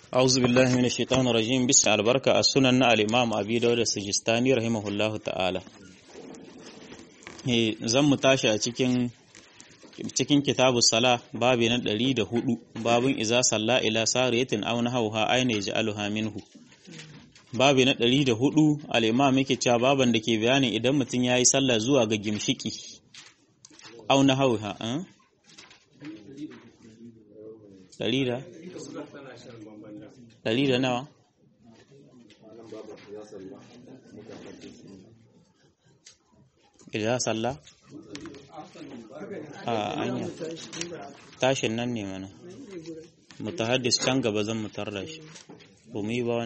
أعوذ بالله من الشيطان الرجيم بسم البركة السنن الإمام أبي داود السجستاني رحمه الله تعالى zan mu tashi a cikin kitabu sala babi na 104 babin iza salla ila sariyatin aw nahawha ayna yaj'aluha minhu babi na 104 al-imam yake cewa baban da ke bayani idan mutum yayi sallah zuwa ga gimshiki aw nahawha ɗari da nawa idan sallah a anya tashin nan ne mana mutahaddis can gaba zan mutar da shi ba mu yi ba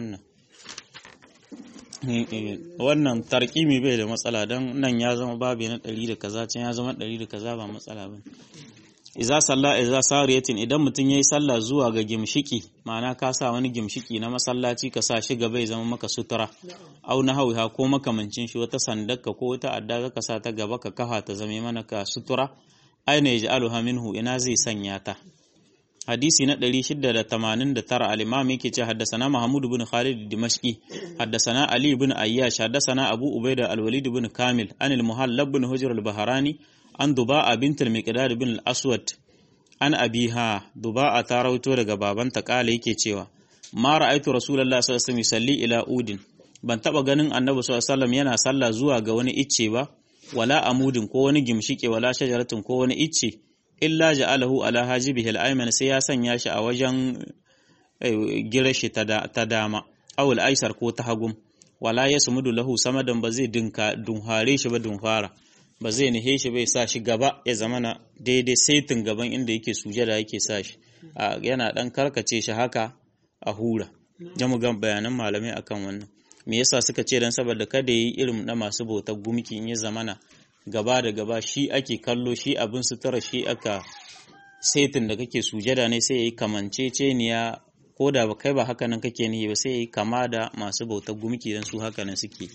wannan tarkimi bai da matsala don nan ya zama babi na 100 da kaza can ya zama 100 da kaza ba matsala ba. Iza salla iza sariyatin idan mutum yayi sallah zuwa ga gimshiki ma'ana ka sa wani gimshiki na masallaci ka sa shi gaba ya zama maka sutura au na hauha ko makamancin shi wata sandarka ko wata adda ka sa ta gaba ka kafa ta zame mana ka sutura aina yaj'aluha minhu ina zai sanya ta. Hadisi na 689 al-Imam yake ce haddathana Mahmud ibn Khalid Dimashqi haddathana Ali ibn Ayyash haddathana Abu Ubaida al-Walid ibn Kamil anil Muhallab ibn Hujr al-Bahrani an Duba'a bintul Miqdad bin al-Aswad an abiha Duba'a ta rawaito daga babanta kala yake cewa ma ra'aytu Rasulullah sallallahu alaihi wasallam yusalli ila udin ban taba ganin Annabi sallallahu alaihi wasallam yana sallah zuwa ga wani icce ba wala amudin ko wani gimshike wala shajaratin ko wani icce illa ja'alahu ala hajibihi al-ayman sai ya sanya shi a wajen girashi ta dama awul aisar ko ta hagum wala yasmudu lahu samadan ba zai dunhare shi ba dunfara ba zai nihe shi bai sa shi gaba ya zamana daidai saitin gaban inda yake sujada yake sa shi yana dan karkace shi haka a hura jamu gan bayanan malamai akan wannan me yasa suka ce dan saboda kada yi irin na masu bautar gumki in ya zamana gaba da gaba shi ake kallo shi abin sutura shi aka saitin da kake sujada ne sai yayi kamanceceniya ko da ba kai ba haka nan kake nihi ba sai yayi kama da masu bautar gumki dan su haka nan suke.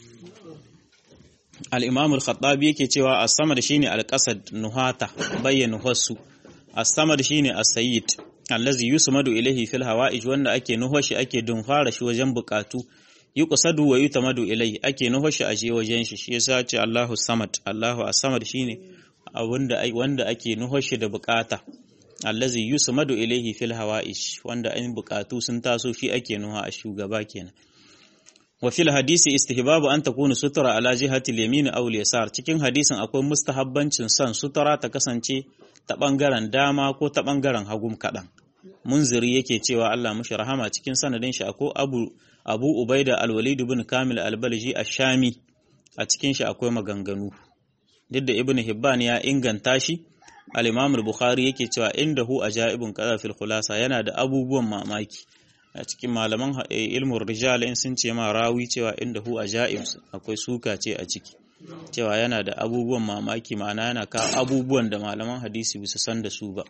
Al-Imam al-Khattabi yake cewa as-samad shine al-qasad nuhata bayyana wasu as-samad shine as-sayyid allazi yusmadu ilayhi fil hawa'ij wanda ake nuho shi ake dunfara shi wajen bukatu yuqsadu wa yutamadu ilayhi ake nuho shi aje wajen shi yasa ce Allahu samad Allahu as-samad shine wanda ake nuho shi da bukata allazi yusmadu ilayhi fil hawa'ij wanda in bukatu sun taso shi ake nuha a shugaba kenan. Wa fil hadisi istihbabu an takunu sutura ala jihati al-yamin aw al-yasar cikin hadisin akwai mustahabbancin san sutura ta kasance ta bangaren dama ko ta bangaren hagum kadan. Munziri yake cewa Allah mushi rahama cikin sanadin shi akwai Abu Ubaida al-Walid ibn Kamil al-Balji ash-Shami a cikin shi akwai maganganu. Duk da Ibn Hibban ya inganta shi al-Imam al-Bukhari yake cewa indahu ajaibun kaza fil khulasa yana da abubuwan mamaki. A cikin malaman ilmin rijal in sun ce ma rawi cewa inda hu ajaib akwai suka ce a ciki cewa yana da abubuwan mamaki ma'ana yana ka abubuwan da malaman hadisi bisa san da su ba.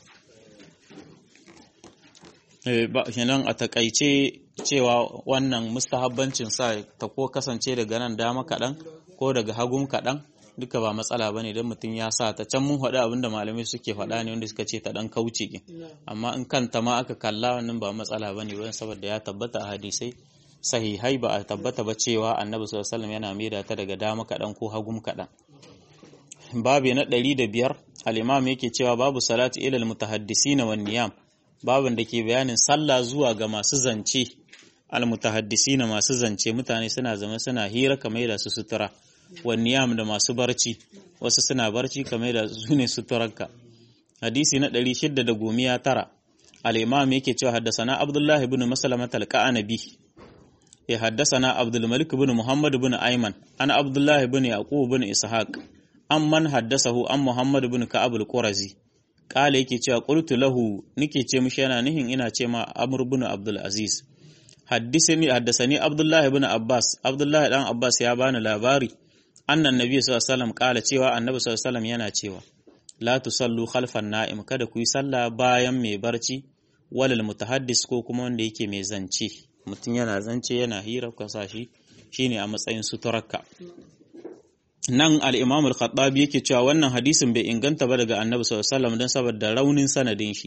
Kenan a takaice cewa wannan mustahabbancin sa ta ko kasance daga nan dama kaɗan ko daga hagun kaɗan duka ba matsala bane dan mutum ya sa ta can mun faɗa abinda malamai suke faɗa ne wanda suka ce ta dan kauce ki amma in kanta ma aka kalla wannan ba matsala bane wani saboda ya tabbata a hadisai sahihai ba a tabbata ba cewa Annabi sallallahu alaihi wasallam yana maida ta daga dama kadan ko hagum kadan. Babu na 105 al-Imam yake cewa babu salati ilal mutahaddisina wan niyam babun da ke bayanin sallah zuwa ga masu zance al-mutahaddisina masu zance mutane suna zama suna hira kamar da su sutura wanniyam da masu barci wasu suna barci kamar da su ne suturarka. Hadisi na 619 al-Imam yake cewa haddasana Abdullah ibn Maslamat al-Qanabi ya haddasana Abdul Malik ibn Muhammad ibn Ayman ana Abdullah ibn Yaqub ibn Ishaq amman haddasahu an Muhammad ibn Ka'ab al-Qurazi kale yake cewa qultu lahu nike ce mishi yana nihin ina ce ma Amr ibn Abdul Aziz haddasani Abdullah ibn Abbas Abdullah dan Abbas ya bani labari annan nabi sallallahu alaihi wasallam kala cewa annabi sallallahu alaihi wasallam yana cewa la tusallu khalfan na'im kada ku yi sallah bayan mai barci walal mutahaddis ko kuma wanda yake mai zance mutum yana zance yana hira kasashi shine a matsayin suturarka. Nan al-Imam al-Khattabi yake cewa wannan hadisin bai inganta ba daga Annabi sallallahu alaihi wasallam dan saboda raunin sanadin shi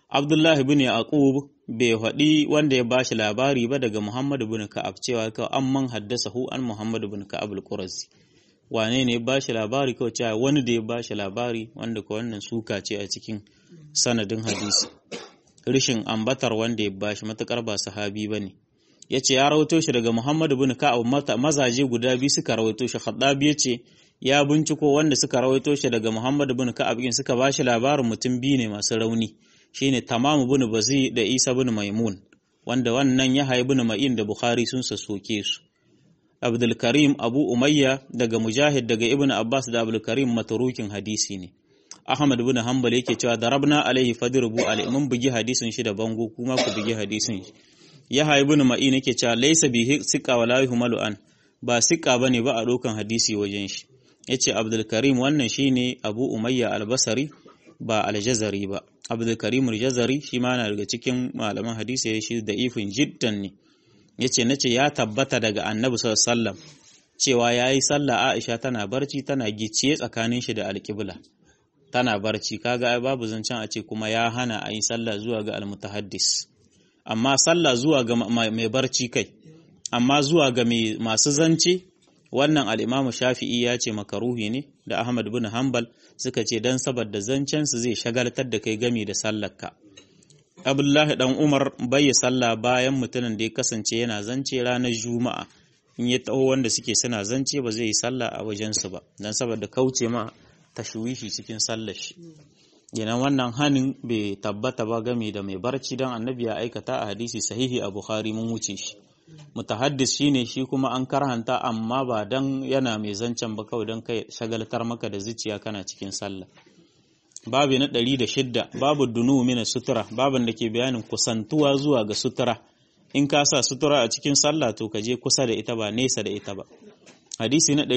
Abdullah ibn Yaqub bai faɗi wanda ya bashi labari ba daga Muhammad ibn Ka'ab cewa ka amman haddasahu an Muhammad ibn Ka'ab al-Qurazi. Wane ne ya bashi labari kawai cewa wani da ya bashi labari wanda ko wannan suka ce a cikin sanadin hadisi. Rishin ambatar wanda ya bashi matakar ba sahabi bane. Yace ya rawaito shi daga Muhammad ibn Ka'ab, mazaje guda biyu suka rawaito shi. Khattabi yace ya binciko wanda suka rawaito shi daga Muhammad ibn Ka'ab din suka bashi labarin mutum biyu ne masu rauni. Shine Tamam ibn Bazi da Isa ibn Maimun, wanda wannan Yahya ibn Ma'in da Bukhari sun soke su. Abdul Karim Abu Umayya daga Mujahid daga Ibn Abbas da Abdul Karim matrukin hadisi ne. Ahmad ibn Hanbal yake cewa darabna alaihi fadrubu alaihi, mun bugi hadisin shi da bango kuma ku bugi hadisin shi. Yahya ibn Ma'in yake cewa laysa bihi siqa wala yuhmalu an, ba siqa bane ba a dokan hadisi wajen shi. Yace Abdul Karim wannan shine Abu Umayya al-Basri ba al-Jazari ba. Abdul Karim al-Jazari shi ma na daga cikin malaman hadisi, ya shi da ifin jiddan ne. Yace nace ya tabbata daga Annabi sallallahu alaihi wasallam cewa yayi sallah, Aisha tana barci tana gicciye tsakanin shi da al-Qibla. Tana barci, kaga ai babu zancen a ce kuma ya hana a yi sallah zuwa ga al-mutahaddis. Amma sallah zuwa ga mai barci kai, amma zuwa ga masu zance, wannan al-Imam Shafi'i ya ce makaruhi ne, da Ahmad bin Hanbal suka ce dan saboda zancen su zai shagaltar da kai gami da sallarka. Abdullahi dan Umar bai sallah bayan mutumin da ya kasance yana zance ranar Juma'a. In ya taho wanda suke suna zance ba zai yi sallah a wajensu ba, dan saboda kauce ma tashwishi cikin sallar shi. Yana wannan hanin bai tabbata ba game da mai barci, dan Annabi ya aikata a hadisi sahihi a Bukhari mun wuce shi. Mutahaddis shine shi kuma an karhanta, amma ba dan yana mai zancen ba, kawai dan kai shagaltar maka da zuciya kana cikin sallah. Babu na 106 babu dunu min sutura, babin da ke bayanin kusantuwa zuwa ga sutura. In ka sa sutura a cikin sallah to ka je kusa da ita ba nesa da ita ba. Hadisi na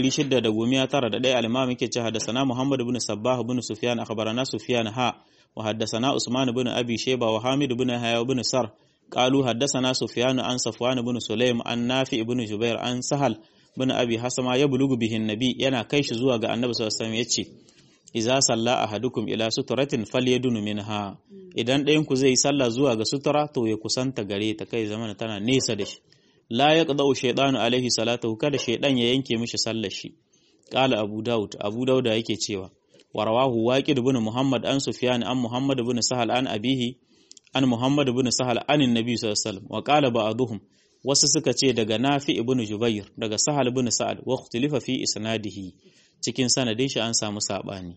691 al-Imam yake ce haddathana Muhammad ibn Sabbah ibn Sufyan akhbarana Sufyan wa haddathana Usman ibn Abi Shayba wa Hamid ibn Hayya ibn Sar qalu haddathana Sufyan an Safwan ibn Sulaym an Nafi ibn Jubair an Sahal ibn Abi Hasama yablugu bihi an-nabi, yana kai shi zuwa ga Annabi sallallahu alaihi wasallam yace iza salla ahadukum ila suturatin falyadunu minha, idan ɗayan ku zai sallah zuwa ga sutura to ya kusanta gare ta, kai zamana tana nesa da shi. La yaqda'u shaytanu alaihi salatu, kada shaydan ya yanke mishi sallar shi. Qala Abu Dawud yake cewa wa rawahu Waqid ibn Muhammad an Sufyan an Muhammad ibn Sahal an abihi an Muhammad ibn Sahal an annabi sallallahu alaihi wasallam wa qala ba'dhum, wasu suka ce daga Nafi ibn Jubair daga Sahal ibn Sa'ad wa ikhtilifa fi isnadihi, cikin sanadin shi an samu sabani.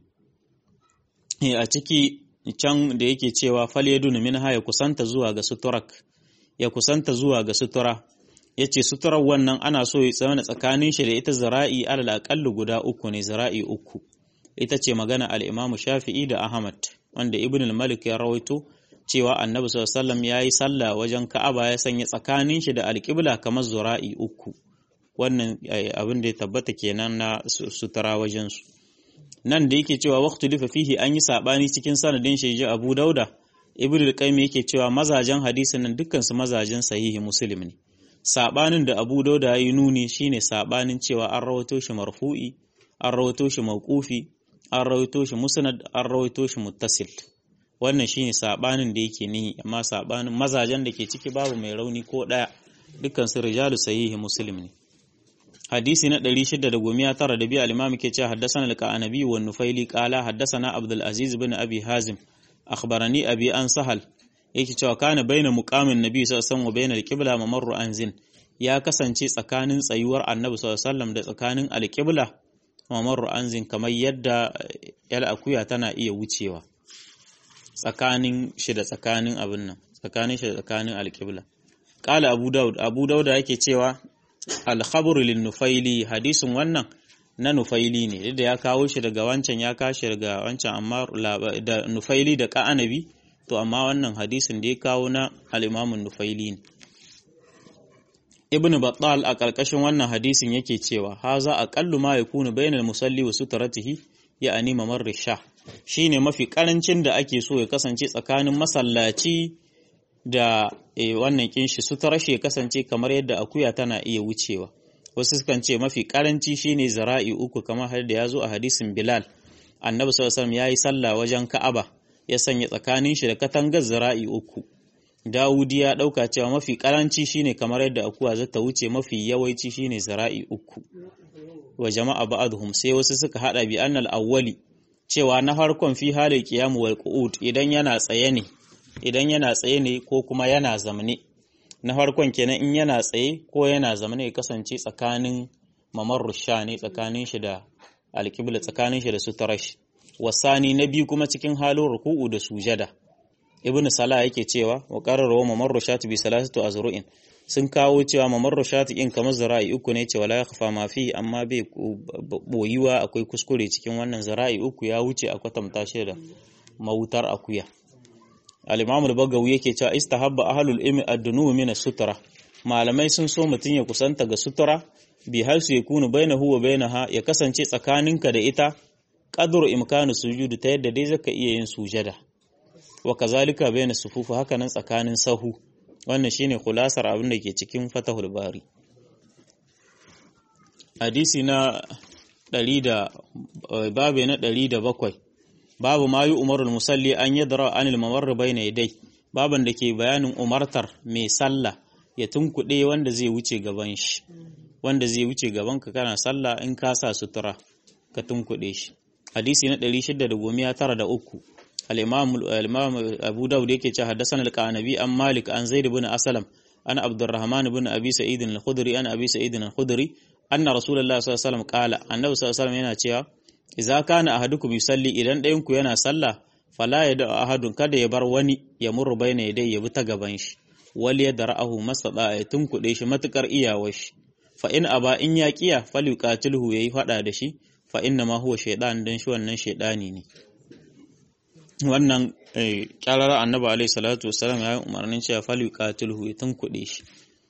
A ciki can da yake cewa falyadun minha, ya kusanta zuwa ga suturak, ya kusanta zuwa ga sutura, yace suturar wannan ana so ya tsaya tsakanin shi da ita zira'i alal aqall guda uku ne, zira'i uku. Ita ce magana al-Imam Shafi'i da Ahmad, wanda Ibn al-Malik ya rawaito cewa Annabi sallallahu alaihi wasallam yayi sallah wajen Ka'aba ya sanya tsakanin shi da al-Qibla kamar zira'i uku. Wannan abin da ya tabbata kenan na sutura wajen su. Nan da yake cewa waqtu lifa fihi, an yi sabani cikin sanadin shi ji Abu Dauda. Ibn al-Qayyim yake cewa mazajen hadisin nan dukkan su mazajen sahihi Muslim ne. Sabanin da Abu Dauda yayi nuni shine sabanin cewa an rawaito shi marfu'i, an rawaito shi mauqufi, an rawaito shi musnad, an rawaito shi muttasil. Wannan shine sabanin da yake nihi, amma sabanin mazajen da ke ciki babu mai rauni ko daya, dukkan su rijalu sahihi Muslim ne. Hadisi na 692 al-Imam ke cewa haddathana al-Qanabi wa Nufaili qala haddathana Abdul Aziz ibn Abi Hazim akhbarani abi an Sahal, yake cewa kana baina muqamin Nabi sallallahu alaihi wasallam wa baina al-qibla mamarru anzin, ya kasance tsakanin tsayuwar Annabi sallallahu alaihi wasallam da tsakanin al-qibla mamarru anzin, kamar yadda yal akuya tana iya wucewa tsakanin shi da tsakanin abin nan, tsakanin shi da tsakanin al-qibla. Qala Abu Dawud yake cewa al-khabru lin-Nufaili, hadisin wannan na Nufaili ne, da ya kawo shi daga wancan ya kashi daga wancan, amma da Nufaili da Qanabi, to amma wannan hadisin da ya kawo na al-Imam Nufaili ne. Ibn Battal a ƙarƙashin wannan hadisin yake cewa haza aqallu ma yakunu bainal musalli wa sutratihi, ya'ani mamar risha, shine mafi karancin da ake so ya kasance tsakanin masallaci da wannan kinshi sutura shi ya kasance kamar yadda akuya tana iya wucewa. Wasu sukan ce mafi karanci shine zira'i uku, kamar har da yazo a hadisin Bilal, Annabi sallallahu alaihi wasallam yayi sallah wajen Ka'aba ya sanya tsakanin shi da katangar zira'i 3. Dawudi ya dauka cewa mafi karanci shine kamar yadda akuya zata wuce, mafi yawanci shine zira'i 3. Wa jama'a ba'dhum sai wasu suka hada bi annal awwali cewa na farkon fi halil qiyam wal qu'ud idan yana tsaye ne ko kuma yana zamne. Na farkon kenan in yana tsaye ko yana zamne ya kasance tsakanin mamarru ne tsakanin shi da alqibla, tsakanin shi da sutarash. Wasani na biyu kuma cikin halin ruku'u da sujada. Ibn Salah yake cewa wa qarrara mamarru shati bi salasatu azru'in, sun kawo cewa mamarru shati in kamar zira'i 3 ne, cewa la yakhfa ma fi, amma bai boyuwa akwai kuskure cikin wannan zira'i 3 ya wuce a kwatanta shi da mawutar akuya. Al-Imam al-Bagawi yake cewa istahabba ahlul ilmi ad-dunu min as-sutra, malamai sun so mutun ya kusanta ga sutura bi hal su yakunu bainahu wa bainaha, ya kasance tsakaninka da ita qadru imkanu sujudi, ta yadda dai zaka iya yin sujada. Wa kazalika bayna sufufu, haka nan tsakanin sahu. Wannan shine khulasar abin da ke cikin Fathul Bari. Hadisi na 100 babu na 107, babu ma yi umarul musalli an yadra anil mamarr bayna yadai, baban da ke bayanin umartar mai sallah ya tunkuɗe wanda zai wuce gaban shi, wanda zai wuce gaban ka kana sallah in ka sa sutura ka tunkuɗe shi. Hadisi na 693, al-Imam Abu Dawud yake cewa haddathana al-Qanabi an Malik an Zaid ibn Aslam an Abdurrahman ibn Abi Sa'id al-Khudri an Abi Sa'id al-Khudri anna Rasulullah sallallahu alaihi wasallam qala, annabi sallallahu alaihi wasallam yana cewa idza kana ahadukum yusalli, idan ɗayan ku yana sallah, fala yada ahadun, kada ya bar wani ya murru baina yadai, ya bi ta gaban shi, wal yadra'ahu mastada, ya tunkuɗe shi matukar iyawar shi. Fa in aba, in ya kiya falyuqatilhu, yayi fada da shi, fa inna ma huwa shaytan, dan shi wannan shaytani ne. Wannan kyarar annabi alaihi salatu wassalam ya yi umarnin cewa falyuqatilhu, ya tunkuɗe shi.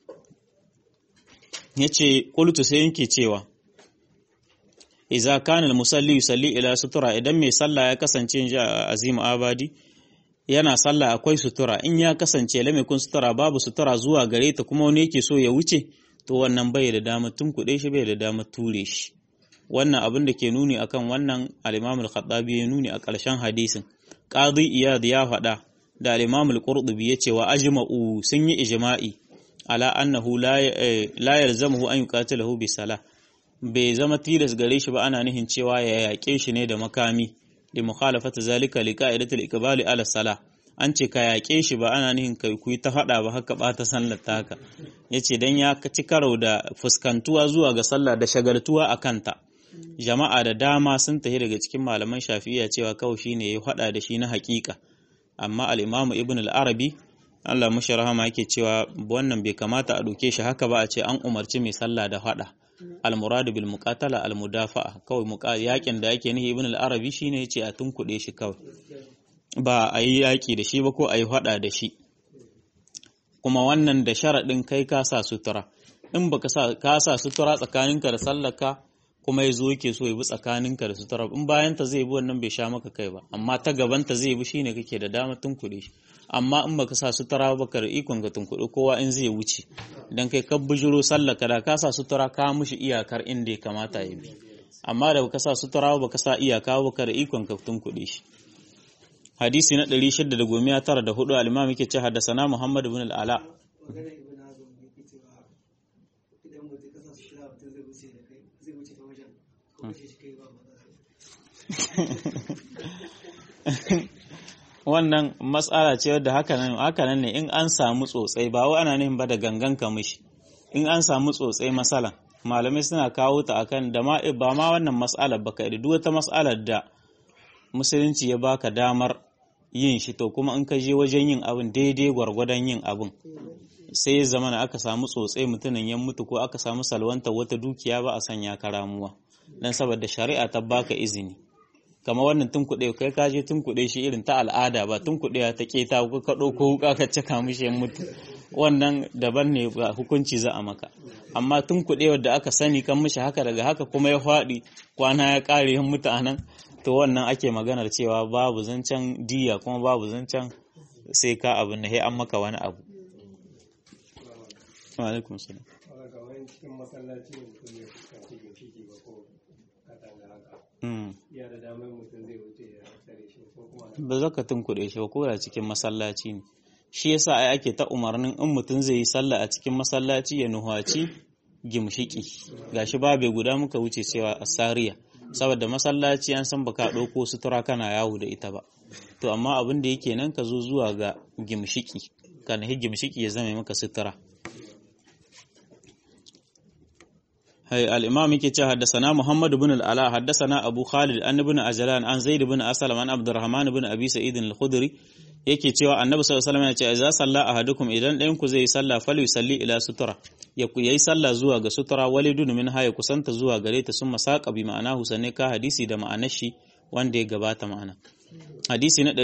Yace qultu, sai yake cewa idza kana al-musalli yusalli ila sutura, idan mai sallah ya kasance inji Azim Abadi yana sallah akwai sutura, in ya kasance lam yakun sutura, babu sutura zuwa gare ta, kuma wani yake so ya wuce, to wannan bai da damar tunkuɗe shi, bai da damar ture shi. Wannan abin da ke nuni akan wannan al-Imam al-Khattabi ya nuni a ƙarshen hadisin. Qadi Iyad ya faɗa da al-Imam al-Qurtubi yace wa ajma'u, sun yi ijma'i ala annahu la yalzamuhu an yuqatilahu bi salah, bai zama tilas gare shi ba, ana nihin cewa ya yaƙe shi ne da makami, li mukhalafati zalika li qa'idatil iqbali ala salah, an ce ka yaƙe shi ba ana nihin kai ku ta faɗa ba haka ɓata sallar taka. Yace dan ya ci karo da fuskantuwa zuwa ga sallah da shagaltuwa a kanta. Jama'a da dama sun tafi daga cikin malaman Shafi'iyya cewa kawai shine ya faɗa da shi na haƙiƙa, amma al-Imam Ibn al-Arabi Allah mashi rahama yake cewa wannan bai kamata a ɗauke shi haka ba, a ce an umarci mai sallah da faɗa. Al-muradu bil muqatala al-mudafa'a, kawai yakin da yake nihi Ibn al-Arabi shine yace a tunkuɗe shi kawai, ba a yi yaki da shi ba ko a yi faɗa da shi. Kuma wannan da sharaɗin kai ka sa sutura, in baka sa ka sa sutura tsakaninka da sallaka, kuma yazo yake so ya bi tsakaninka da sutura, in bayan ta zai bi wannan bai sha maka kai ba, amma ta gaban ta zai bi shine kake da dama tunkuɗe shi. Amma in baka sa sutura ba, ka ikon ka tunkuɗe kowa in zai wuce, idan kai ka bujuro sallaka da ka sa sutura ka mushi iyakar inda ya kamata ya bi, amma da baka sa sutura ba, ka sa iyaka ba, ka ikon ka tunkuɗe shi. Hadisi na 694, al-Imam yake ce haddathana Muhammad ibn al-Ala. Wannan mas'ala ce wadda haka nan ne, in an samu tsotsai, ba wai ana nihin ba da gangan kamishi, in an samu tsotsai masalan malamai suna kawo ta akan da ba ma wannan mas'alar ba, kai duk wata mas'alar da musulunci ya baka damar yin shi, to kuma in ka je wajen yin abin daidai gwargwadon yin abin, sai ya zama aka samu tsotsai mutumin ya mutu ko aka samu salwanta wata dukiya, ba a sanya karamuwa, dan saboda shari'a ta baka izini. Kamar wannan tunkuɗe, kai ka je tunkuɗe shi irin ta al'ada, ba tunkuɗewa ta keta ko ka ɗauko wuka ka caka mishi ya mutu, wannan daban ne, ba hukunci za a maka. Amma tunkuɗewar da aka sani kan mishi haka daga haka kuma ya faɗi kwana ya ƙare ya mutu anan, to wannan ake maganar cewa babu zancen diya, kuma babu zancen sai ka abin da sai an maka wani abu. Wa alaikum salam. ya da damar mutum zai wuce ya tsare shi ko kuma ba za ka tunkuɗe shi ba ko da cikin masallaci ne. Shi yasa ai ake ta umarnin in mutum zai yi sallah a cikin masallaci ya nuhaci gimshiki. Gashi babe guda muka wuce cewa asariya, saboda masallaci an san baka ɗauko sutura kana yawo da ita ba. To amma abin da yake nan ka zo zuwa ga gimshiki, kana gimshiki ya zama maka sutura. الإمام كي حدثنا محمد بن العلاء حدثنا أبو خالد أن بن أجلان عن زيد بن أسلم عن عبد الرحمن بن أبي سعيد الخدري yake cewa annabi sallallahu alaihi wasallam ya ce idza salla ahadukum idan ɗayan ku zai salla fal yusalli ila sutura yayi salla zuwa ga sutura walidun min haya kusanta zuwa gare ta summa saqa bi ma'anahu sanne ka hadisi da ma'anar shi wanda ya gabata ma'ana hadisi na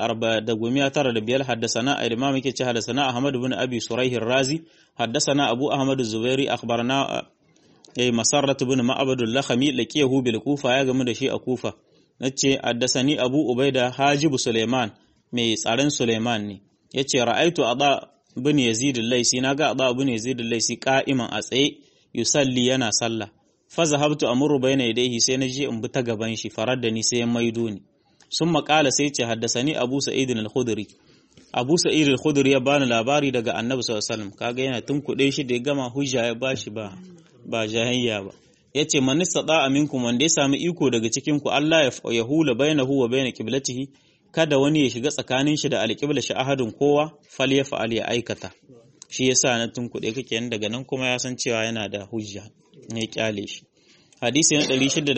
645 haddasana al-imam yake ce haddasana Ahmad ibn Abi Suraih ar-Razi haddasana Abu Ahmad az-Zubairi akhbarana Masarrat ibn Ma'bad al-Lakhmi laqiyahu bil Kufa ya gamu da shi a Kufa nace haddasani Abu Ubaida Hajib Sulaiman mai tsaron Sulaiman ne yace ra'aitu Ada ibn Yazid al-Laisi naga Ada ibn Yazid al-Laisi qa'iman a tsaye yusalli yana sallah fa zahabtu amuru bayna yadayhi sai naje in bi ta gaban shi faradda ni sai ya maido ni sun makala sai ce haddasani Abu Sa'id al-Khudri Abu Sa'id al-Khudri ya bani labari daga Annabi sallallahu alaihi wasallam kaga yana tunkuɗe shi da ya gama hujja ya bashi ba jahiyya ba yace man istata'a minkum wanda ya sami iko daga cikin ku Allah ya hula bainahu wa bain qiblatihi kada wani ya shiga tsakanin shi da alqibla shi ahadun kowa falyafa'al ya aikata shi yasa na tunkuɗe kake yan daga nan kuma ya san cewa yana da hujja ne kyale shi hadisi na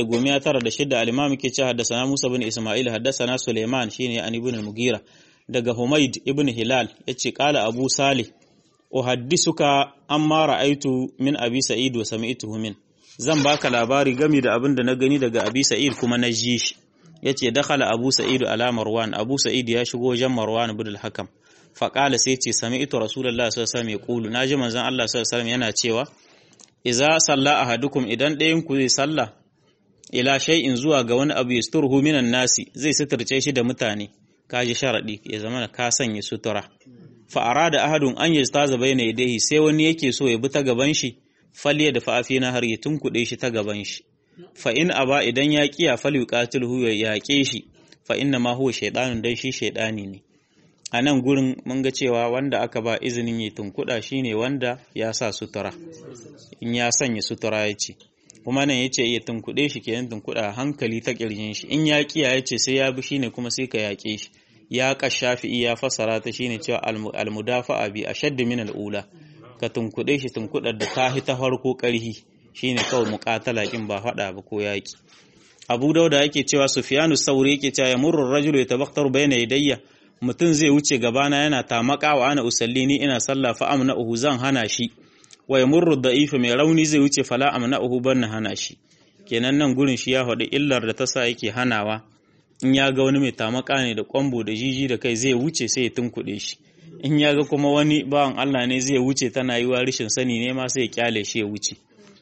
696 al-imam yake cewa haddathana Musa bin Isma'il haddathana Sulaiman shine an ibn al-Mughira daga Humayd ibn Hilal yace qala Abu Salih uhaddisuka amma ra'aitu min Abi Sa'id wa sami'tuhu min zan baka labari game da abin da na gani daga Abi Sa'id kuma na ji shi yace dakhala Abu Sa'id ala Marwan Abu Sa'id ya shigo wajen Marwan ibn al-Hakam fa qala sai yace sami'tu Rasulullahi sallallahu alaihi wasallam yaqulu naji manzon Allah sallallahu alaihi wasallam yana cewa idza salla ahadukum idan ɗayan ku zai salla ila shay'in zuwa ga wani abu yasturhu minan nasi zai suturce shi da mutane kaji sharadi ya zama ka sanya sutura fa arada ahadun an yastaza bayna yadayhi sai wani yake so ya bi ta gaban shi falya da fa'afina har ya tunkuɗe shi ta gaban shi fa in aba idan ya kiya falyuqatilhu ya yaƙe shi fa inna ma huwa shaytanun dan shi shaytani ne a nan gurin mun ga cewa wanda aka ba izinin yi tunkuɗa shine wanda ya sa sutura in ya sanya sutura ya ce kuma nan ya ce iya tunkuɗe shi kenan tunkuɗa hankali ta ƙirjin shi in ya kiya ya ce sai ya bi shine kuma sai ka yaƙe shi ya kashafi ya fasara ta shine cewa almudafa'a bi ashadd min al'ula ka tunkuɗe shi tunkuɗar da ta ta farko ƙarhi shine kawai muqatala kin ba faɗa ba ko yaƙi Abu Dauda yake cewa Sufyanu Sauri yake cewa yamurru ar-rajulu yatabaktaru bayna yadayya mutum zai wuce gabana yana tamaka wa ana usalli ni ina sallah fa amna'uhu zan hana shi wa yamurru da'ifa mai rauni zai wuce fala amna'uhu ban hana shi kenan nan gurin shi ya faɗi illar da ta sa yake hanawa in ya ga wani mai tamaka ne da kwambo da jiji da kai zai wuce sai ya tunkuɗe shi in ya ga kuma wani bawan Allah ne zai wuce tana yi wa rishin sani ne ma sai ya kyale shi ya wuce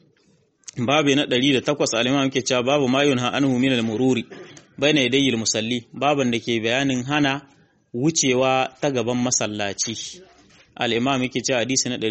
babu na 108 al-imam yake cewa babu ma yunha anhu min al-mururi bayna yadayil musalli baban da ke bayanin hana wucewa ta gaban masallaci al-imam yake cewa hadisi na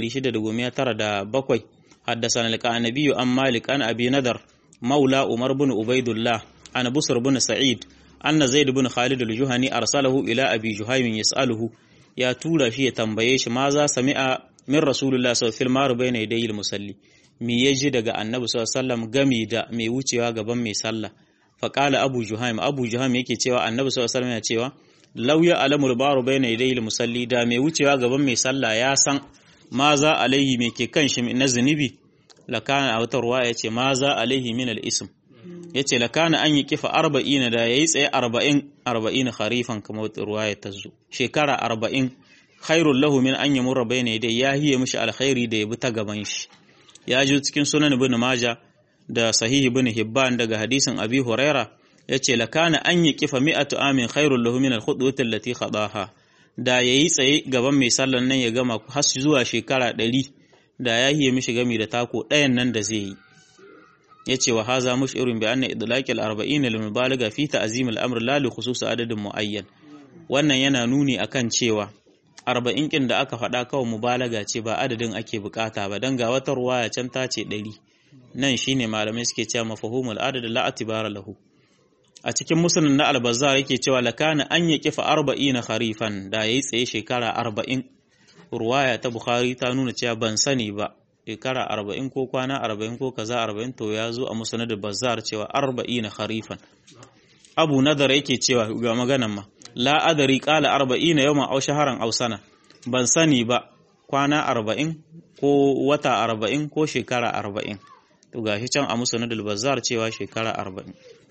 697 haddathana al-Qanabi an Malik an Abi Nadar maula Umar bin Ubaidullah an Busr bin Sa'id anna Zaid bin Khalid al-Juhani arsalahu ila Abi Juhaym yas'aluhu ya tura shi ya tambaye shi ma za sami'a min Rasulullah sallallahu alaihi wasallam bayna yadayil musalli me yaji daga Annabi sallallahu alaihi wasallam game da mai wucewa gaban mai sallah fa qala Abu Juhaym yake cewa Annabi sallallahu alaihi wasallam ya cewa law ya alamul baru bayna yadayil musalli da mai wucewa gaban mai sallah ya san ma za alaihi me ke kan shi na zunubi lakana a wata ruwa yace ma za alaihi min al-ism yace lakana an yi kifa 40 da yayi tsaye 40 kharifan kamar wata ruwa ta zo shekara 40 khairul lahu min an yamurra bayna yadayhi ya hiye mishi alkhairi da ya bi ta gaban shi ya ji cikin sunan ibn majah da sahih ibn hibban daga hadisin abi huraira yace lakana an yi kifa 100 amin khairul lahu min al-khudwati allati khadaha da yayi tsaye gaban mai sallan nan ya gama har zuwa shekara 100 da ya hiye mishi gami da tako ɗayan nan da zai yi yace wa haza mushirun bi anna idlaq al-40 lil mubalagha fi ta'zim al-amr la li khusus adadin muayyan wannan yana nuni akan cewa 40 kin da aka faɗa kawai mubalaga ce ba adadin ake bukata ba dan ga wata ruwaya can ta ce 100 nan shine malamai suke cewa mafhumul adad la atibara lahu. A cikin musnad na al-Bazzar yake cewa lakana an yaqifa 40 kharifan, da yayi tsaye shekara 40. Ruwaya ta Bukhari ta nuna cewa ban sani ba shekara 40 ko kwana 40 ko kaza 40, to ya zo a musnad al-Bazzar cewa 40 kharifan. Abu Nadar yake cewa ga maganan ma la adari qala 40 yawman aw shahran aw sana, ban sani ba kwana 40 ko wata 40 ko shekara 40. To gashi can a musnad al-Bazzar cewa shekara 40.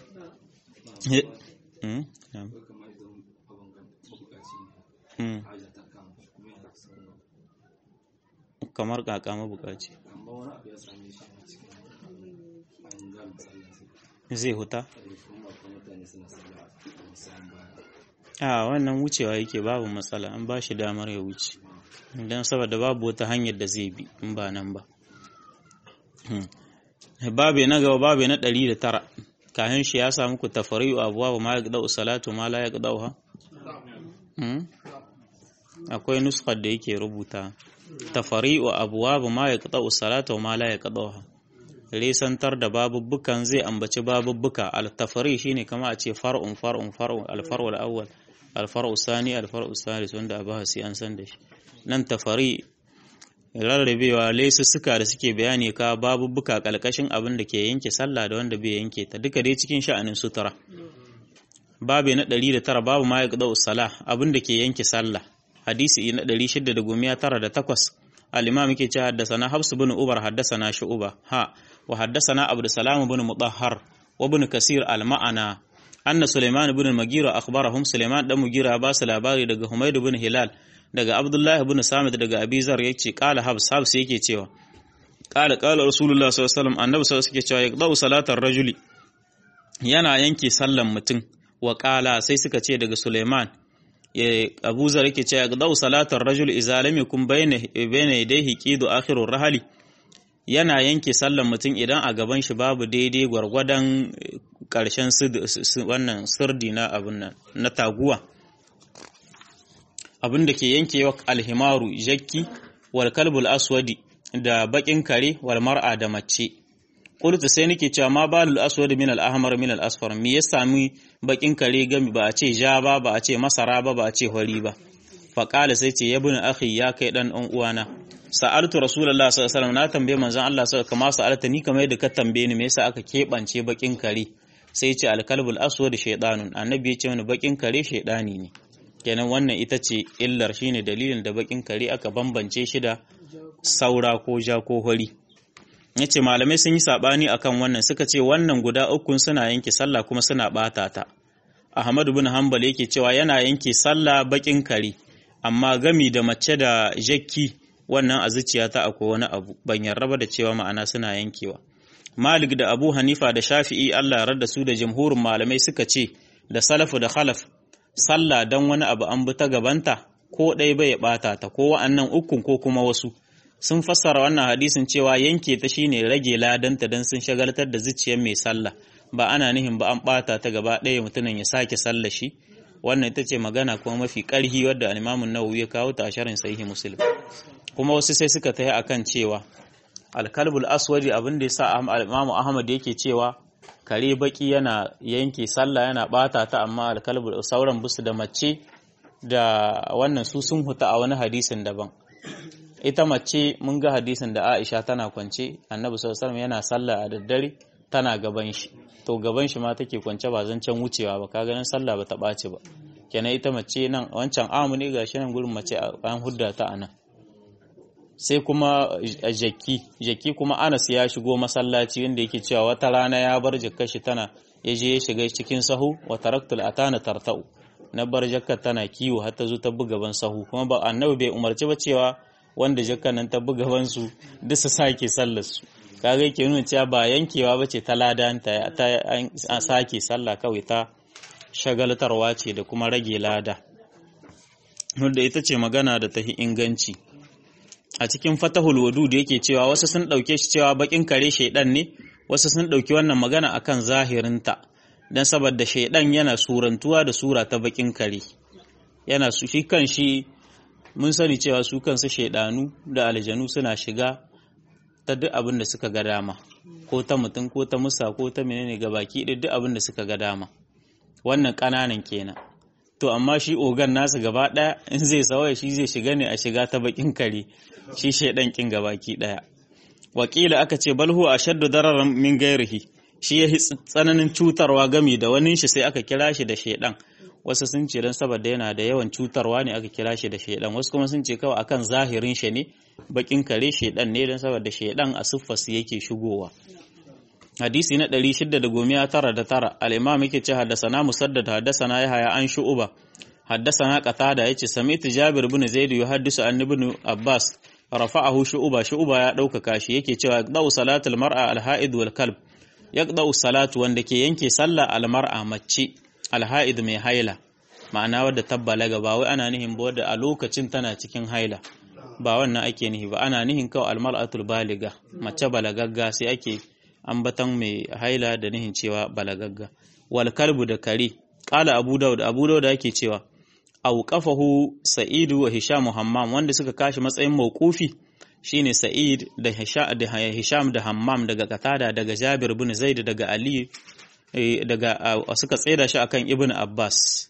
Kamar kaka mabukaci zai huta a wannan wucewa yake babu matsala, an ba shi damar ya wuce don saboda babu wata hanyar da zai bi in ba nan ba. Babe na gaba, babe na 109, kayan shi ya samu ku tafari'u abuwa ma ya gada salatu ma la ya gada ha. Akwai nuskar da yake rubuta tafari'u abuwa ma ya gada salatu ma la ya gada ha. Resantar da babubbukan zai ambaci babubbuka. Al-tafari shine kama a ce far'un al-far'u al-awwal, al-far'u sani, al-far'u salis, wanda a bahasi an san da shi. Nan tafari rarrabewa suka da suke bayani ka babubbuka kalkashin abin da ke yanke sallah da wanda bai yanke ta, duka dai cikin sha'anin sutura. Babu na 109, babu ma yaqda salah, abin da ke yanke sallah. Hadisi na 698 al-imam yake cewa haddathana Hafs ibn Ubar haddathana Shu'ba wa haddathana Abdus Salam ibn Mutahhar wa ibn Kasir al-Ma'ana anna Sulaiman ibn al-Mughira akhbarahum. Sulaiman dan Mughira ba su labari daga Humayd ibn Hilal daga Abdullah ibn Samit daga Abi Zar yace qala Hafs yake cewa qala Rasulullah sallallahu alaihi wasallam, annabi sallallahu alaihi cewa yaqda'u salatar rajuli, yana yanke sallan mutum. Wa qala sai suka ce daga Sulaiman, Abu Zar yake cewa yaqda'u salatar rajuli idza lam yakun bayna yadayhi qidu akhirur rahali, yana yanke sallan mutum idan a gaban shi babu daidai gwargwadon karshen wannan sirdi na abun nan na taguwa. Abin da ke yankewa alhimaru jakki, wal kalbul aswadi da bakin kare, wal mar'a da mace. Qultu sai nake cewa ma balul aswadi min al ahmar min al asfar, me ya sami bakin kare gami ba a ce ja ba, ba a ce masara ba, ba a ce hori ba. Fa qala sai ce ya bin akhi, ya kai dan uwana, sa'altu rasulullahi sallallahu alaihi wasallam, na tambaye manzon Allah sallallahu alaihi wasallam, kama sa'alta ni kamar yadda ka tambaye ni me yasa aka kebance bakin kare. Sai ya ce al kalbul aswad shaytanun, annabi ya ce mini bakin kare shaydani ne. Kenan wannan ita ce illar, shine dalilin da bakin kare aka bambance shi da saura ko ja ko hori. Yace malamai sun yi sabani akan wannan, suka ce wannan guda ukun suna yanke sallah kuma suna bata ta. Ahmad ibn Hanbal yake cewa yana yanke sallah bakin kare, amma gami da mace da jakki wannan a zuciyata akwai wani abu, ban yarraba da cewa ma'ana suna yankewa. Malik da Abu Hanifa da Shafi'i Allah ya rada su da jamhurin malamai suka ce da salafu da khalaf, sallah dan wani abu an bi ta gabanta ko ɗaya bai ɓata ta, ko wa'annan ukun ko kuma wasu. Sun fassara wannan hadisin cewa yanke ta shine rage ladanta dan sun shagaltar da zuciyar mai sallah, ba ana nihin ba an ɓata ta gaba ɗaya mutumin ya sake sallah shi. Wannan ita ce magana kuma mafi ƙarhi wadda al-Imam an-Nawawi ya kawo ta a sharhin Sahih Muslim. Kuma wasu sai suka tayi akan cewa al-kalbul aswadi, abin da yasa Imam Ahmad yake cewa kare baki yana yanke sallah yana bata ta, amma alkalbul sauran busu da mace da wannan su sun huta a wani hadisin daban. Ita mace mun ga hadisin da Aisha tana kwance, Annabi sallallahu alaihi wasallam yana sallah a daddare tana gaban shi, to gaban shi ma take kwance ba zancen wucewa ba, kaga nan sallah ba ta ɓaci ba. Kenan ita mace nan wancan amu ne gashi nan gurin mace an hudda ta anan. Sai kuma jaki kuma Anas ya shigo masallaci wanda yake cewa wata rana ya bar jakkar shi tana yaje ya shiga cikin sahu, wa taraktul atana tartau, na bar jakkar tana kiwo har ta zo ta buga gaban sahu, kuma ba Annabi bai umarci ba cewa wanda jakkar nan ta buga gaban su duk su sake sallar su. Kaga yake nuna cewa ba yankewa bace ta ladan ta sake sallah, kawai ta shagaltarwa ce da kuma rage lada, wanda ita ce magana da ta inganci. A cikin Fatahul Wadud yake cewa wasu sun ɗauke shi cewa bakin kare shaidan ne, wasu sun ɗauki wannan magana akan zahirinta, don saboda shaidan yana surantuwa da sura ta bakin kare. Yana su shi kan shi mun sani cewa su kansu shaidanu da aljanu suna shiga ta duk abin da suka ga dama, ko ta mutum ko ta musa ko ta menene gabaki duk abin da suka ga dama. Wannan ƙananan kenan. To amma shi ogan nasu gaba ɗaya in zai sauya shi zai shiga ne a shiga ta bakin kare, shi shaidan kin gabaki ɗaya. Wakila aka ce balhu ashaddu dararan min gairihi, shi ya tsananin cutarwa gami da wani shi sai aka kira shi da shaidan. Wasu sun ce dan saboda yana da yawan cutarwa ne aka kira shi da shaidan, wasu kuma sun ce kawai akan zahirin shi ne bakin kare shaidan ne dan saboda shaidan a siffarsa yake shigowa. Hadisi na 699 al-Imam yake ce haddasana Musaddad haddasana Yahya an Shu'ba haddasana Qatada yace sami'tu Jabir ibn Zaid yuhaddisu an ibn Abbas rafa'ahu Shu'ba ya dauka shi yake cewa yaqda'u salatul mar'a al-ha'id wal kalb, yaqda'u salatu wanda ke yanke sallah al-mar'a mace al-ha'id mai haila, ma'ana wadda tabbalaga ba wai ana nihin ba wadda a lokacin tana cikin haila, ba wannan ake nihi ba, ana nihin kawai al-mar'atul baliga, mace balagagga sai ake ambatan mai haila da nihin cewa balagagga. Wal kalbu da kare, qala Abu Dawud yake cewa auqafahu Sa'id wa Hisham Hammam, wanda suka kashi matsayin mauqufi shine Sa'id da Hisham da Hammam daga Qatada daga Jabir ibn Zaid daga Ali daga suka tsaida shi akan Ibn Abbas.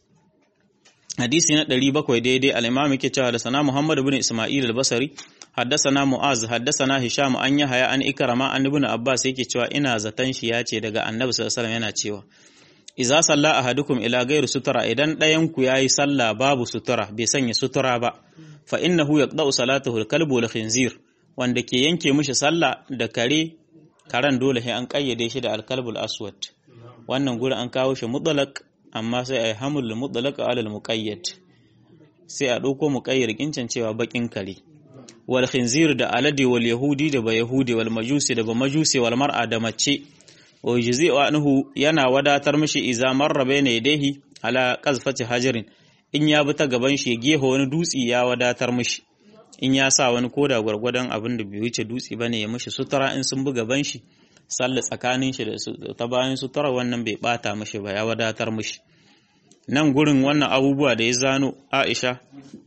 Hadisi na 700 daidai al-Imam yake cewa da sana Muhammad ibn Isma'il al-Basri haddasana Mu'az haddasana Hisham an Yahya an Ikrama an Ibn Abbas yake cewa ina zatan shi yace daga Annabi sallallahu alaihi wasallam yana cewa idza salla ahadukum ila ghairi sutura, idan ɗayan ku yayi sallah babu sutura, bai sanya sutura ba, fa innahu yaqda'u salatahu al-kalbu wal khinzir, wanda ke yanke mishi sallah da karen dole sai an kayyade shi da al-kalbul aswad. Wannan guri an kawo shi mutlaq, amma sai ai hamul mutlaq ala al-muqayyad, sai a dauko muqayyad kincin cewa bakin kare. Wal khinzir da alade wal yahudi da ba yahudi wal majusi da ba majusi wal mar'a da mace. Wa yujzi'u anhu yana wadatar mishi iza marra bayna yadayhi ala qazfati hajarin, in ya bi ta gaban shi geho wani dutsi ya wadatar mishi, in ya sa wani koda gwargwadon abin da bai wuce dutsi bane ya mishi sutura, in sun bi gaban shi sallah tsakanin shi da ta bayan sutura wannan bai bata mishi ba, ya wadatar mishi. Nan gurin wannan abubuwa da ya zano Aisha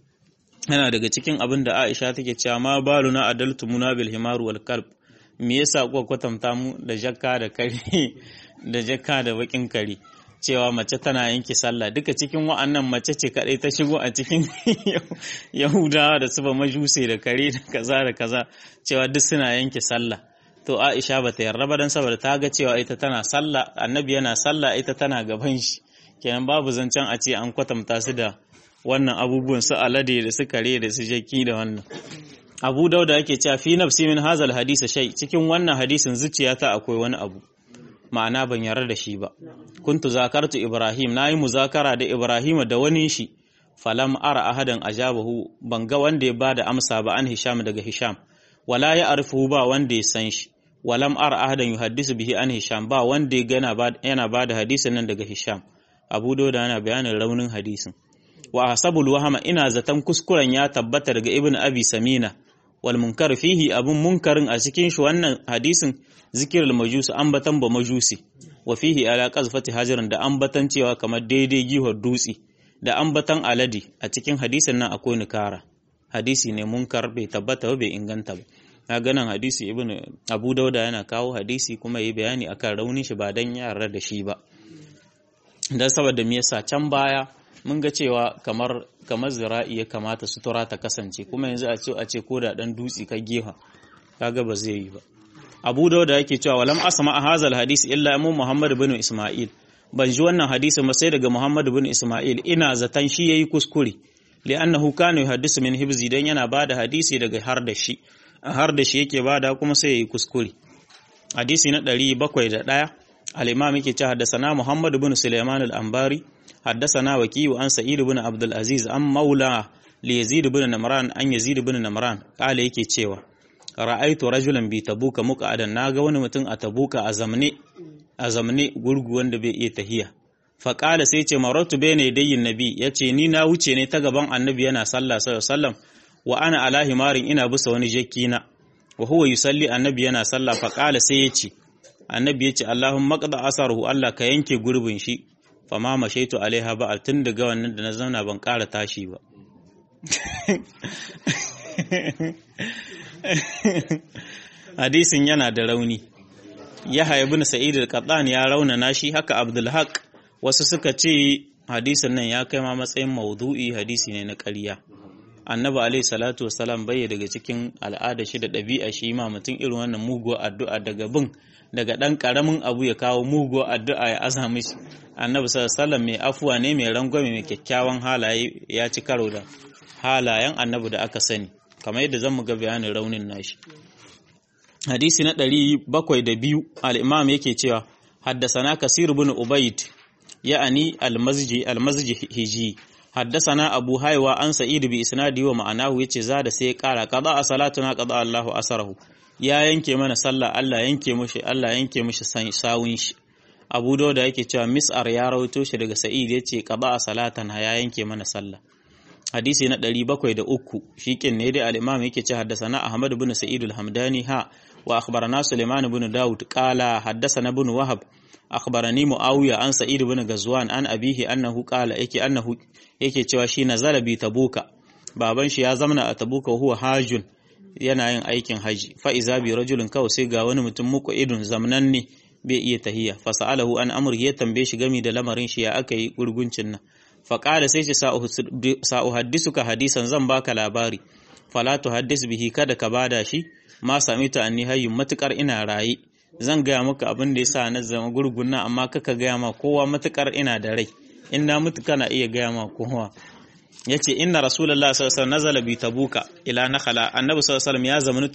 yana daga cikin abin da Aisha take cewa ma baluna adaltumuna bil himar wal kalb, me yasa kuka kwatanta mu da jakka da kare da jakka da bakin kare, cewa mace tana yanke sallah. Duka cikin wa'annan mace ce kadai ta shigo a cikin Yahudawa da su ba majuse da kare da kaza da kaza, cewa duk suna yanke sallah. To Aisha bata yarda ba dan saboda ta ga cewa ita tana sallah, Annabi yana sallah, ita tana gaban shi, kenan babu zancen a ce an kwatanta su da wannan abubuwan su alade da su kare da su jaki da wannan. Abu Dauda yake cewa fi nafsi min hazal hadisi shay, cikin wannan hadisin zuciyata akwai wani abu, ma'ana ban yarda da shi ba. Kuntu zakartu Ibrahim, nayi muzakara da Ibrahim da wani shi, falam ara ahadan ajabahu, ban ga wanda ya bada amsa ba an Hisham daga Hisham, wala ya arifu ba wanda ya san shi, walam ara ahadan yuhaddisu bihi an Hisham, ba wanda yana bada hadisin nan daga Hisham. Abu Dauda yana bayanin raunin hadisin. Wa hasabul wahama, ina zaton kuskuren ya tabbata daga Ibn Abi Samina, wal munkar fihi, abun munkarin a cikin shi wannan hadisin zikirul majusi, ambatan ba majusi, wa fihi ala qazfati hajarin, da ambatan cewa kamar daidai gihar dutsi, da ambatan aladi a cikin hadisin nan akwai nikara. Hadisi ne munkar, bai tabbata ba, bai inganta ba. Na ganin hadisi Ibn Abu Dauda yana kawo hadisi kuma yi bayani akan raunin shi ba dan yarda da shi ba, dan saboda me yasa can baya mun ga cewa kamar zira'i ya kamata sutura ta kasance, kuma yanzu a ce ko da dan dutsi ka gefa kaga ba zai yi ba. Abu Dawud yake cewa walam asma a hazal hadisi illa imam Muhammad ibn Isma'il, ban ji wannan hadisi ba sai daga Muhammad ibn Isma'il, ina zatan shi yayi kuskure, li'annahu kana yuhaddisu min hibzi, dan yana bada hadisi daga har da shi yake bada kuma sai yayi kuskure. Hadisi na 701 al-imam yake cewa haddathana Muhammad ibn Sulaiman al-Anbari حدثنا وكيع عن سعيد بن عبد العزيز عن مولى ليزيد بن نمران عن يزيد بن نمران قال yake cewa ra'aitu rajulan bi tabuka muqadan, naga wani mutum a tabuka a zamne gurgu wanda bai iya tahiya. Fa qala sai ce maratu bayna yadayin nabi, yace ni na wuce ne ta gaban annabi yana sallah sallallahu alaihi wasallam, wa ana ala himarin, ina bisa wani jakki na, wa huwa yusalli, annabi yana sallah. Fa qala sai yace, annabi yace Allahumma qada asaruhu, Allah ka yanke gurbin shi. Fama mashaitu alaiha ba, tun daga wannan da na zauna ban ƙara tashi ba. hadisin yana da rauni. Yahya ibn Sa'id al-Qattan ya raunana shi, haka Abdul Haq wasu suka ce hadisin nan ya kai ma matsayin maudu'i, hadisi ne na ƙarya. Annabi alaihi salatu wassalam bai daga cikin al'ada shi da ɗabi'a shi ma mutum irin wannan muguwar addu'a daga ɗan ƙaramin abu ya kawo muguwar addu'a ya aza mishi. Annabi sallallahu alaihi wasallam mai afuwa ne, mai rangwame, mai kyakkyawan halaye, ya ci karo da halayen annabi da aka sani kamar yadda zan mu ga bayanin raunin nashi. Hadisi na 702 al-Imam yake cewa haddasana Kasir ibn Ubayd ya'ani al-Mazji hiji haddasana Abu Haywa an Sa'id bi isnadi wa ma'anahu yace da sai ya kara qada a salatuna qada Allahu asarahu, ya yanke mana sallah, Allah yanke mishi sawun shi. Abu Dawud yake cewa Mis'ar ya rawaito shi daga Sa'id yace qada a salatana, ya yanke mana sallah. Hadisi na 703 shikin ne dai al-Imam yake ce haddasana Ahmad ibn Sa'id al-Hamdani wa akhbarana Sulaiman ibn Dawud qala haddasana ibn Wahab akhbarani Muawiya an Sa'id ibn Ghazwan an abihi annahu qala yake cewa shi nazala bi Tabuka, baban shi ya zamana a Tabuka huwa hajun, yana yin aikin haji. Fa iza bi rajulin kawai sai ga wani mutum muku idun zamnanne bai iya tahiyya, fa sa'alahu an amri, ya tambaye shi game da lamarin shi ya aka yi gurguncin nan. Faƙala sai ce sa'uhaddisuka hadisan, zan baka labari, fala tuhaddis bihi, kada ka bada shi, ma samitu anni hayyun, matukar ina raye zan gaya maka abin da yasa na zama gurgun nan, amma kaka gaya ma kowa matukar ina da rai, in na mutu kana iya gaya ma kowa. Yace inna rasulullahi sallallahu alaihi wasallam nazala bi Tabuka ila Nakhala, annabi sallallahu alaihi wasallam ya zamani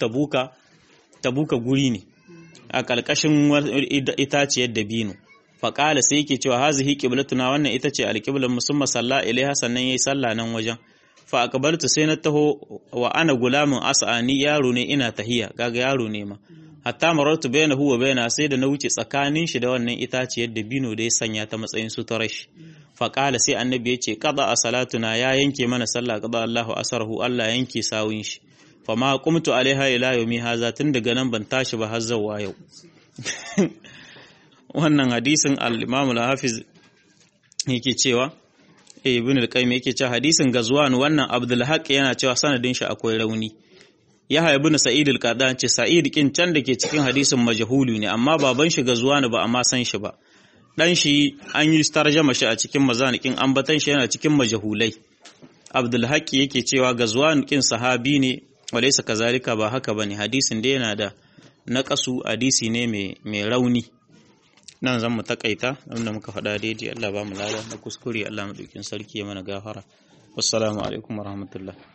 Tabuka guri ne a kalkashin itaciyar dabino. Faƙala sai yake cewa hazihi qiblatuna, wannan ita ce alqiblan musamman salla ilaiha, sannan yayi sallah nan wajen. Fa aqbaltu, sai na taho wa ana gulamun as'ani, yaro ne ina tahiya, kaga yaro ne ma. Hatta marartu bainahu wa baina, sai da na wuce tsakanin shi da wannan itaciyar dabino da ya sanya ta matsayin suturar shi. Faƙala sai annabi ya ce qada a salatuna, ya yanke mana sallah, qada Allahu asarahu, Allah yanke sawun shi. Fa ma qumtu alaiha ila yawmi haza, tun daga nan ban tashi ba har zuwa yau. Wannan hadisin al-Imam al-Hafiz yake cewa Ibn al-Qayyim yake cewa hadisin Ghazwan, wannan Abdul Haq yana cewa sanadin shi akwai rauni. Yahya ibn Sa'id al-Qaddan ce Sa'id kin can dake cikin hadisin majhulu ne, amma baban shi Ghazwan ba amma san shi ba. Dan shi an yi tarjuma shi a cikin mazanikin ambatan shi yana cikin majhulai. Abdul Haq yake cewa Ghazwan kin sahabi ne, walaysa kazalika, ba haka bane, hadisin da yana da naqasu, hadisi ne mai rauni. Nan zan mu takaita abinda muka faɗa daidai, Allah ba mu lada, na kuskure Allah madaukin sarki ya mana gafara. Wassalamu alaikum warahmatullahi.